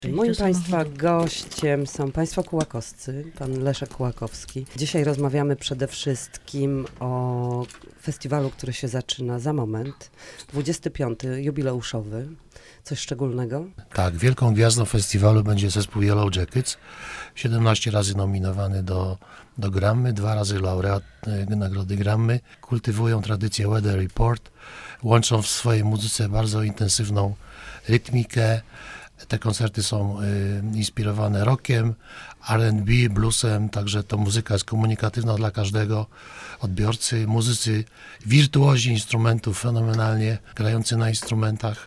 Moim Państwa gościem są Państwo Kułakowscy, pan Leszek Kułakowski. Dzisiaj rozmawiamy przede wszystkim o festiwalu, który się zaczyna za moment. 25. jubileuszowy. Coś szczególnego? Tak, wielką gwiazdą festiwalu będzie zespół Yellow Jackets. 17 razy nominowany do Grammy, 2 razy laureat nagrody Grammy. Kultywują tradycję Weather Report. Łączą w swojej muzyce bardzo intensywną rytmikę. Te koncerty są inspirowane rockiem, R&B, bluesem, także to muzyka jest komunikatywna dla każdego odbiorcy. Muzycy, wirtuozi instrumentów, fenomenalnie grający na instrumentach.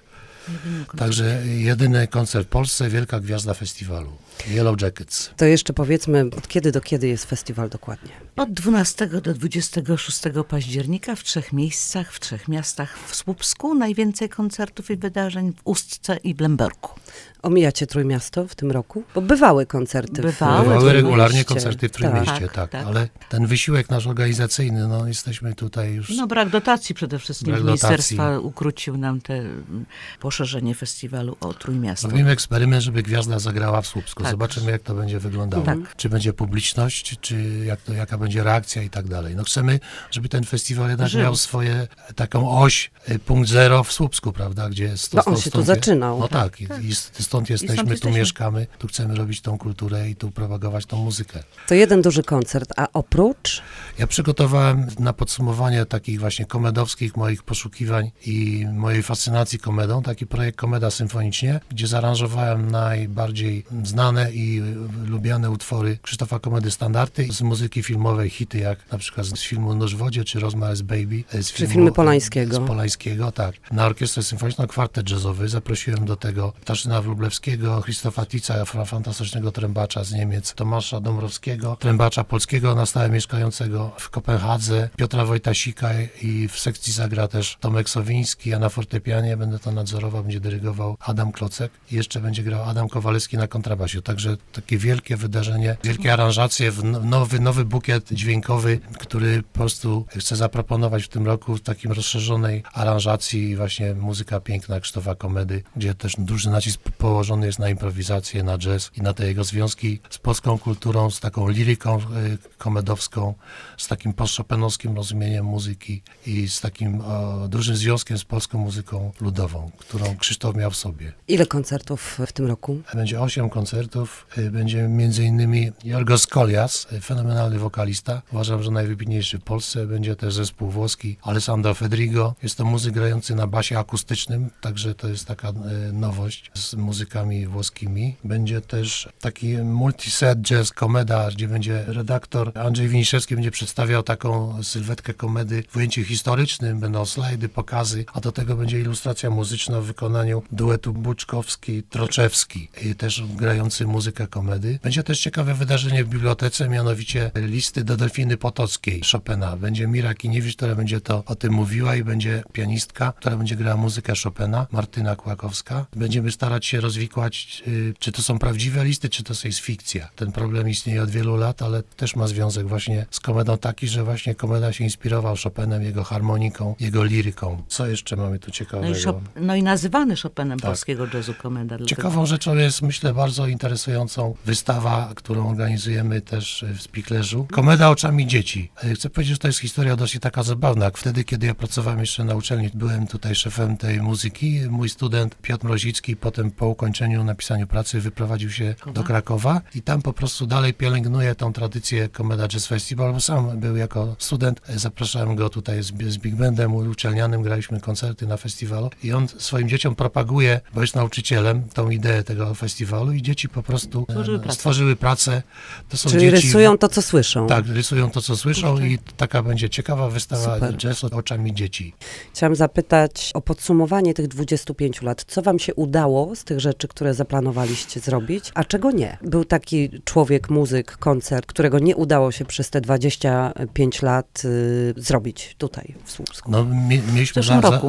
Także jedyny koncert w Polsce, wielka gwiazda festiwalu. Yellow Jackets. To jeszcze powiedzmy, od kiedy do kiedy jest festiwal dokładnie? Od 12 do 26 października w 3 miejscach, w 3 miastach. W Słupsku najwięcej koncertów i wydarzeń, w Ustce i Blemberku. Omijacie Trójmiasto w tym roku? Bo bywały koncerty. Bywały regularnie koncerty w Trójmieście, tak. Ale ten wysiłek nasz organizacyjny, no jesteśmy tutaj już... No brak dotacji przede wszystkim. Ministerstwa ukrócił nam te poszerzenie festiwalu o Trójmiasto. Robimy eksperyment, żeby gwiazda zagrała w Słupsku. Tak. Zobaczymy, jak to będzie wyglądało. Tak. Czy będzie publiczność, czy jaka będzie reakcja i tak dalej. No chcemy, żeby ten festiwal jednak miał swoje, taką oś, punkt zero w Słupsku, prawda, gdzie jest on się tu zaczynał. No tak, i stąd jesteśmy, tu mieszkamy, tu chcemy robić tą kulturę i tu propagować tą muzykę. To jeden duży koncert, a oprócz? Ja przygotowałem na podsumowanie takich właśnie komedowskich moich poszukiwań i mojej fascynacji komedą, taki projekt Komeda Symfonicznie, gdzie zaaranżowałem najbardziej znane i lubiane utwory Krzysztofa Komedy standardy z muzyki filmowej, hity jak na przykład z filmu Nóż w wodzie, czy Rozmawiaj z Baby. Czy filmy Polańskiego. Z Polańskiego, tak. Na orkiestrę symfoniczną, kwartet jazzowy. Zaprosiłem do tego Ptaszyna Wróblewskiego, Krzysztofa Tica, fantastycznego trębacza z Niemiec, Tomasza Dąbrowskiego, trębacza polskiego na stałe mieszkającego w Kopenhadze, Piotra Wojtasika i w sekcji zagra też Tomek Sowiński, a na fortepianie będę to nadzorował, będzie dyrygował Adam Klocek i jeszcze będzie grał Adam Kowalewski na kontrabasie. Także takie wielkie wydarzenie, wielkie aranżacje, nowy bukiet dźwiękowy, który po prostu chcę zaproponować w tym roku w takim rozszerzonej aranżacji, właśnie muzyka piękna Krzysztofa Komedy, gdzie też duży nacisk położony jest na improwizację, na jazz i na te jego związki z polską kulturą, z taką liryką komedowską, z takim post-chopinowskim rozumieniem muzyki i z takim dużym związkiem z polską muzyką ludową, którą Krzysztof miał w sobie. Ile koncertów w tym roku? Będzie 8 koncertów. Będzie m.in. Jorgos Kolias, fenomenalny wokalista. Uważam, że najwybitniejszy w Polsce. Będzie też zespół włoski Alessandro Fedrigo. Jest to muzyk grający na basie akustycznym, także to jest taka nowość z muzykami włoskimi. Będzie też taki multiset jazz komeda, gdzie będzie redaktor Andrzej Winiszewski będzie przedstawiał taką sylwetkę komedy w ujęciu historycznym. Będą slajdy, pokazy, a do tego będzie ilustracja muzyczna w wykonaniu duetu Buczkowski-Troczewski, też grający muzykę komedy. Będzie też ciekawe wydarzenie w bibliotece, mianowicie listy do Delfiny Potockiej Chopina. Będzie Mira Kiniewicz, która będzie to o tym mówiła i będzie pianistka, która będzie grała muzykę Chopina, Martyna Kłakowska. Będziemy starać się rozwikłać, czy to są prawdziwe listy, czy to jest fikcja. Ten problem istnieje od wielu lat, ale też ma związek właśnie z komedą taki, że właśnie komeda się inspirował Chopinem, jego harmoniką, jego liryką. Co jeszcze mamy tu ciekawego? No i nazywany Chopinem polskiego jazzu komeda. Ciekawą rzeczą jest, myślę, bardzo interesującą wystawa, którą organizujemy też w Spiklerzu. Komeda oczami dzieci. Chcę powiedzieć, że to jest historia dosyć taka zabawna. Wtedy, kiedy ja pracowałem jeszcze na uczelni, byłem tutaj szefem tej muzyki. Mój student Piotr Mrozicki potem po ukończeniu, napisaniu pracy wyprowadził się do Krakowa i tam po prostu dalej pielęgnuje tą tradycję Komeda Jazz Festival, bo sam był jako student. Zapraszałem go tutaj z Big Bandem uczelnianym, graliśmy koncerty na festiwalu i on swoim dzieciom propaguje, bo jest nauczycielem, tą ideę tego festiwalu i dzieci po prostu stworzyły pracę. To są Czyli dzieci, rysują to, co słyszą. Tak, rysują to, co słyszą i taka będzie ciekawa wystawa jazz oczami dzieci. Chciałam zapytać o podsumowanie tych 25 lat. Co wam się udało z tych rzeczy, które zaplanowaliście zrobić, a czego nie? Był taki człowiek, muzyk, koncert, którego nie udało się przez te 25 lat zrobić tutaj w Słupsku. No, mieliśmy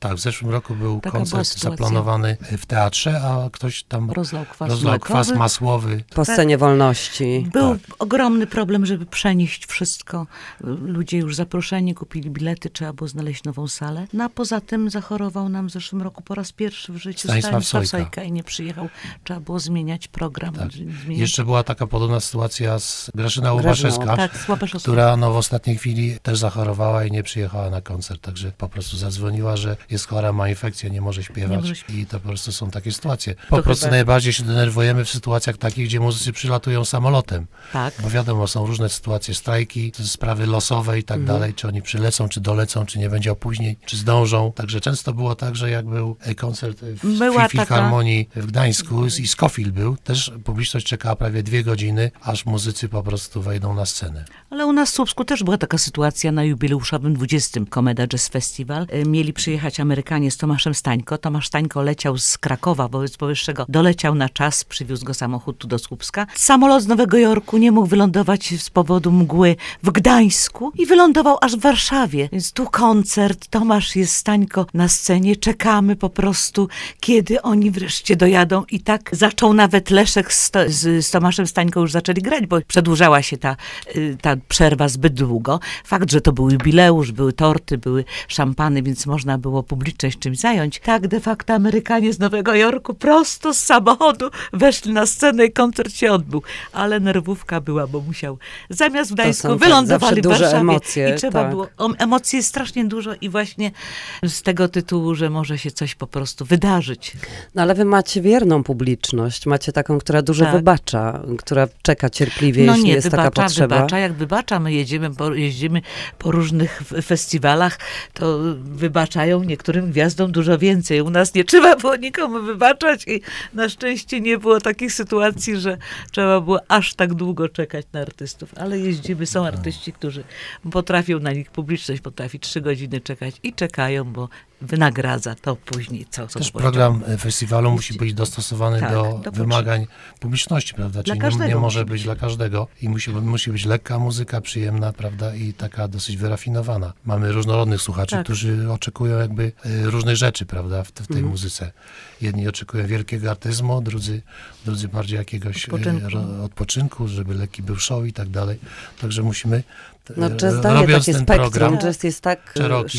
Tak, w zeszłym roku był Taka była koncert sytuacja. zaplanowany w teatrze, a ktoś tam Rozlał kwas masłowy. Po scenie wolności. Był ogromny problem, żeby przenieść wszystko. Ludzie już zaproszeni, kupili bilety, trzeba było znaleźć nową salę. No a poza tym zachorował nam w zeszłym roku po raz pierwszy w życiu Stanisław Sojka i nie przyjechał. Trzeba było zmieniać program. Tak. Zmieniać. Jeszcze była taka podobna sytuacja z Graszyną Łobaszewska, Tak, z Łabaszewską. która w ostatniej chwili też zachorowała i nie przyjechała na koncert, także po prostu zadzwoniła, że jest chora, ma infekcję, nie może śpiewać i to po prostu są takie sytuacje. Po prostu najbardziej się denerwujemy w sytuacjach takich, gdzie muzycy przylatują samolotem, Tak. bo wiadomo, są różne sytuacje, strajki, sprawy losowe i tak dalej, czy oni przylecą, czy dolecą, czy nie będzie opóźnień, czy zdążą. Także często było tak, że jak był koncert w Filharmonii w Gdańsku i Scofield był, też publiczność czekała prawie 2 godziny, aż muzycy po prostu wejdą na scenę. Ale u nas w Słupsku też była taka sytuacja na jubileuszowym 20. Komeda Jazz Festival. Mieli przyjechać Amerykanie z Tomaszem Stańko. Tomasz Stańko leciał z Krakowa, wobec powyższego doleciał na czas, przywiózł go samochód tu do Słupska. Samolot z Nowego Jorku nie mógł wylądować z powodu mgły w Gdańsku i wylądował aż w Warszawie. Więc tu koncert, Tomasz jest, Stańko na scenie, czekamy po prostu, kiedy oni wreszcie dojadą. I tak zaczął nawet Leszek z Tomaszem Stańko już zaczęli grać, bo przedłużała się ta przerwa zbyt długo. Fakt, że to był jubileusz, były torty, były szampany, więc można było publiczność czymś zająć. Tak de facto Amerykanie z Nowego Jorku prosto z samochodu weszli na scenę i koncert się odbył. Ale nerwówka była, bo musiał zamiast w Gdańsku wylądowali w Warszawie. Emocje, I trzeba było, emocji jest strasznie dużo i właśnie z tego tytułu, że może się coś po prostu wydarzyć. No ale wy macie wierną publiczność, macie taką, która dużo wybacza, która czeka cierpliwie, jeśli jest taka potrzeba. Jak wybacza, my jeździmy po różnych festiwalach, to wybaczają niektórym gwiazdom dużo więcej. U nas nie trzeba było nikomu wybaczać i na szczęście nie było takich sytuacji, że trzeba było aż tak długo czekać na artystów. Ale jeździmy, są artyści, którzy potrafią, na nich publiczność potrafi 3 godziny czekać i czekają, bo wynagradza to później. Też program festiwalu musi być dostosowany do wymagań publiczności, prawda? Czyli nie może być dla każdego i musi być lekka muzyka, przyjemna, prawda? I taka dosyć wyrafinowana. Mamy różnorodnych słuchaczy, którzy oczekują jakby różnych rzeczy, prawda? W tej muzyce. Jedni oczekują wielkiego artyzmu, drudzy bardziej jakiegoś odpoczynku, żeby lekki był show i tak dalej. Także musimy jazz daje takie spektrum, jazz jest tak szeroki,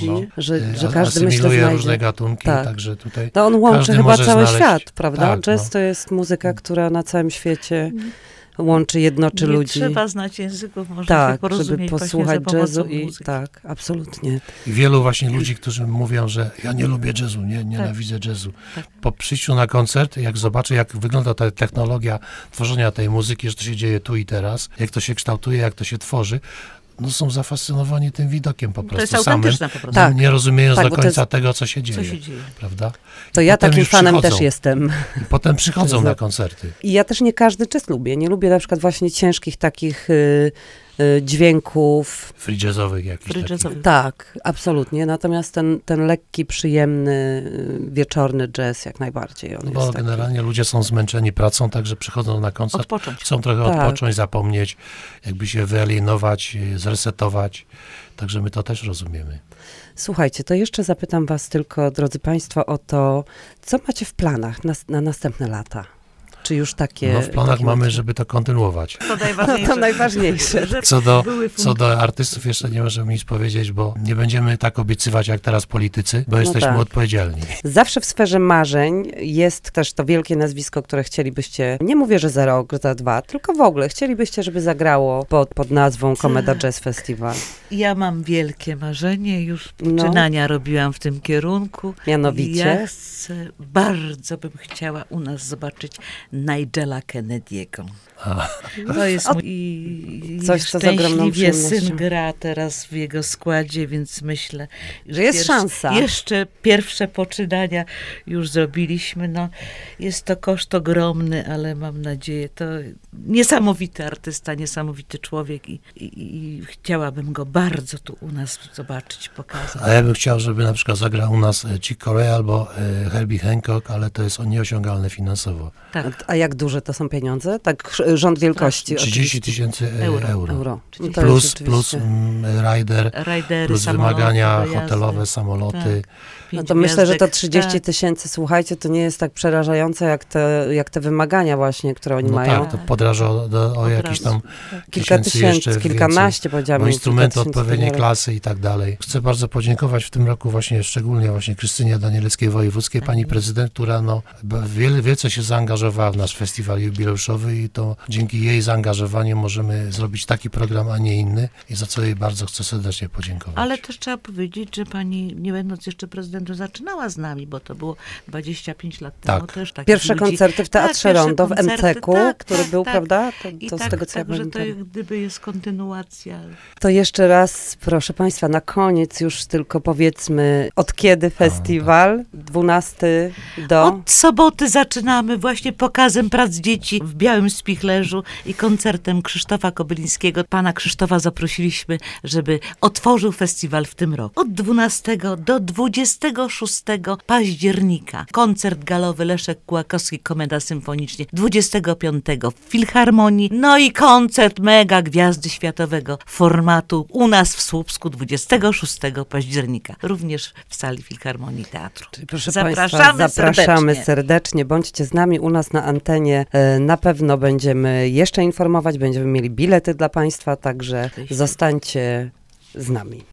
że każdy myślę znajdzie. Różne gatunki, także tutaj on łączy chyba cały świat, prawda? Tak, jazz to jest muzyka, która na całym świecie łączy, jednoczy ludzi. Nie trzeba znać języków, można się porozumieć żeby posłuchać jazzu muzyki. Tak, absolutnie. I wielu właśnie ludzi, którzy mówią, że ja nie lubię jazzu, nienawidzę jazzu. Po przyjściu na koncert, jak zobaczę, jak wygląda ta technologia tworzenia tej muzyki, że to się dzieje tu i teraz, jak to się kształtuje, jak to się tworzy, są zafascynowani tym widokiem po prostu. To jest autentyczne po prostu. Nie rozumiejąc do końca tego, co się dzieje. Prawda? To ja takim fanem też jestem. I potem przychodzą na koncerty. I ja też nie każdy jazz lubię. Nie lubię na przykład właśnie ciężkich takich dźwięków. Free jazzowych jakichś. Tak, absolutnie. Natomiast ten lekki, przyjemny, wieczorny jazz jak najbardziej. Bo generalnie ludzie są zmęczeni pracą, także przychodzą na koncert, chcą trochę odpocząć, zapomnieć, jakby się wyalienować, zresetować. Także my to też rozumiemy. Słuchajcie, to jeszcze zapytam was tylko, drodzy państwo, o to, co macie w planach na następne lata? Czy już takie... w planach mamy, żeby to kontynuować. To najważniejsze. Co do artystów jeszcze nie możemy nic powiedzieć, bo nie będziemy tak obiecywać jak teraz politycy, bo jesteśmy odpowiedzialni. Zawsze w sferze marzeń jest też to wielkie nazwisko, które chcielibyście, nie mówię, że za rok, za 2, tylko w ogóle chcielibyście, żeby zagrało pod nazwą Komeda Jazz Festival. Ja mam wielkie marzenie, już poczynania robiłam w tym kierunku. Mianowicie? Bardzo bym chciała u nas zobaczyć Nigela Kennedy'ego. To jest coś, co z ogromną przyjemnością. Syn gra teraz w jego składzie, więc myślę, że jest szansa. Jeszcze pierwsze poczynania już zrobiliśmy. Jest to koszt ogromny, ale mam nadzieję, to niesamowity artysta, niesamowity człowiek i chciałabym go bardzo tu u nas zobaczyć, pokazać. A ja bym chciał, żeby na przykład zagrał u nas Chick Corea albo Herbie Hancock, ale to jest nieosiągalne finansowo. Tak. A jak duże to są pieniądze? Tak rząd wielkości. 30 000 euro. No to Plus, jest plus rider, Rajdery, plus samoloty, wymagania dojazdy. hotelowe, samoloty. No 5 to myślę, że to gwiazdek. 30 000, słuchajcie, to nie jest tak przerażające jak te wymagania właśnie, które oni No mają. tak, to podraża o jakieś tam Kilka jeszcze tysięcy, kilkanaście powiedziałabym. bo instrumenty kilka tysięcy odpowiedniej dolarów. klasy i tak dalej. Chcę bardzo podziękować w tym roku szczególnie Krystynie Danieleckiej Wojewódzkiej, pani prezydent, która wielce się zaangażowała w nasz festiwal jubileuszowy i to dzięki jej zaangażowaniu możemy zrobić taki program, a nie inny i za co jej bardzo chcę serdecznie podziękować. Ale też trzeba powiedzieć, że pani, nie będąc jeszcze prezydentem, zaczynała z nami, bo to było 25 lat temu. Tak. Też takich Pierwsze ludzi. koncerty w Teatrze pierwsze Rondo w koncerty, MCK-u, który był, prawda? I To z tak, tego, co ja także to pamiętam. jak gdyby jest kontynuacja. To jeszcze raz, proszę Państwa, na koniec już tylko powiedzmy, od kiedy festiwal? 12 do... Od soboty zaczynamy właśnie pokazem prac dzieci w Białym Spichlerzu i koncertem Krzysztofa Kobylińskiego. Pana Krzysztofa zaprosiliśmy, żeby otworzył festiwal w tym roku. Od 12 do 26 października. Koncert galowy Leszek Kłakowski, Komenda Symfonicznie. 25 w Filharmonii. No i koncert mega gwiazdy światowego formatu u nas w Słupsku 26 października. Również w sali Filharmonii Teatru. Czyli proszę Zapraszamy Państwa, zapraszamy serdecznie. serdecznie. Bądźcie z nami u nas na antenie. Na pewno będziemy jeszcze informować, będziemy mieli bilety dla Państwa, także zostańcie z nami.